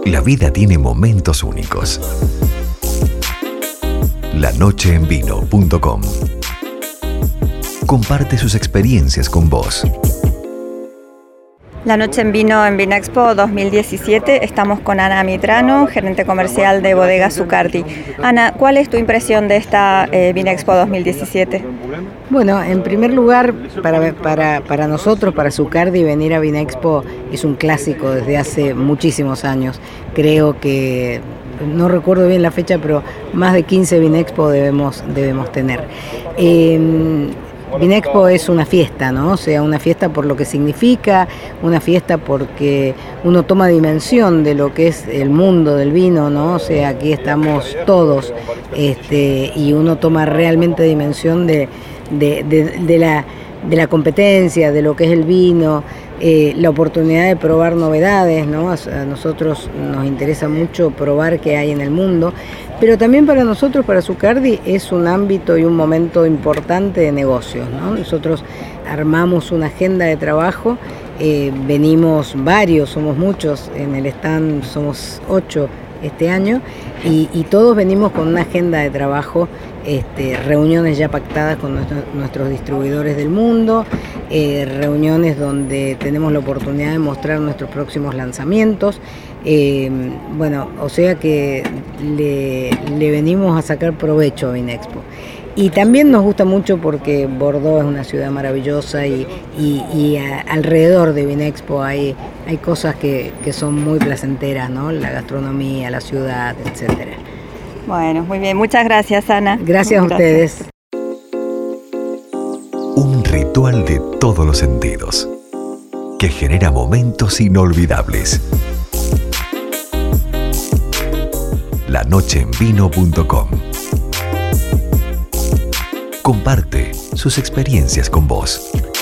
La vida tiene momentos únicos. lanocheenvino.com comparte sus experiencias con vos. La Noche en Vino en Vinexpo 2017. Estamos con Ana Mitrano, gerente comercial de Bodega Zucardi. Ana, ¿cuál es tu impresión de esta Vinexpo 2017? Bueno, en primer lugar, para nosotros, para Zucardi, venir a Vinexpo es un clásico desde hace muchísimos años. Creo que, no recuerdo bien la fecha, pero más de 15 Vinexpo debemos tener. Vinexpo es una fiesta, ¿no? O sea, una fiesta por lo que significa, una fiesta porque uno toma dimensión de lo que es el mundo del vino, ¿no? O sea, aquí estamos todos, y uno toma realmente dimensión de la competencia, de lo que es el vino, la oportunidad de probar novedades, ¿no? A nosotros nos interesa mucho probar qué hay en el mundo, pero también para nosotros, para Zucardi, es un ámbito y un momento importante de negocios, ¿no? Nosotros armamos una agenda de trabajo, venimos varios, somos muchos, en el stand somos 8 este año, y todos venimos con una agenda de trabajo, reuniones ya pactadas con nuestros distribuidores del mundo, reuniones donde tenemos la oportunidad de mostrar nuestros próximos lanzamientos. Bueno, o sea que le venimos a sacar provecho a Vinexpo. Y también nos gusta mucho porque Bordeaux es una ciudad maravillosa y alrededor de Vinexpo hay cosas que son muy placenteras, ¿no? La gastronomía, la ciudad, etcétera. Bueno, muy bien. Muchas gracias, Ana. Gracias a ustedes. Un ritual de todos los sentidos que genera momentos inolvidables. lanocheenvino.com comparte sus experiencias con vos.